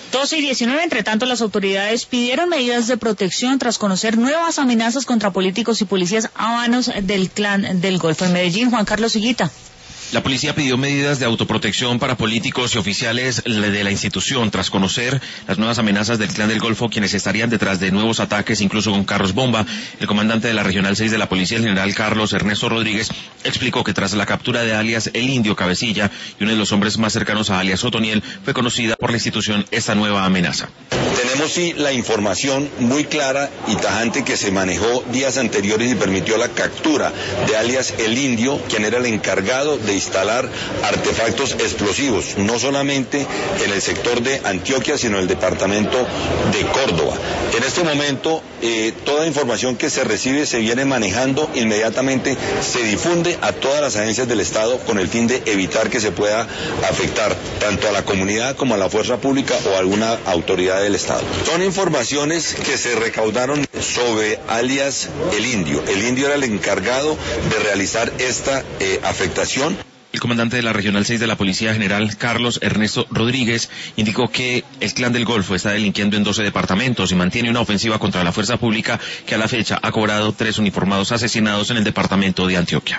12:19, entre tanto, las autoridades pidieron medidas de protección tras conocer nuevas amenazas contra políticos y policías a manos del Clan del Golfo. En Medellín, Juan Carlos Higuita. La policía pidió medidas de autoprotección para políticos y oficiales de la institución tras conocer las nuevas amenazas del Clan del Golfo, quienes estarían detrás de nuevos ataques, incluso con carros bomba. El comandante de la Regional 6 de la Policía, el general Carlos Ernesto Rodríguez, explicó que tras la captura de alias El Indio Cabecilla y uno de los hombres más cercanos a alias Otoniel, fue conocida por la institución esta nueva amenaza. Tenemos sí la información muy clara y tajante que se manejó días anteriores y permitió la captura de alias El Indio, quien era el encargado de instalar artefactos explosivos, no solamente en el sector de Antioquia, sino en el departamento de Córdoba. En este momento, toda información que se recibe se viene manejando inmediatamente, se difunde a todas las agencias del Estado con el fin de evitar que se pueda afectar tanto a la comunidad como a la fuerza pública o a alguna autoridad del Estado. Son informaciones que se recaudaron sobre alias El Indio. El Indio era el encargado de realizar esta afectación. El comandante de la Regional 6 de la Policía, general Carlos Ernesto Rodríguez, indicó que el Clan del Golfo está delinquiendo en 12 departamentos y mantiene una ofensiva contra la fuerza pública que a la fecha ha cobrado 3 uniformados asesinados en el departamento de Antioquia.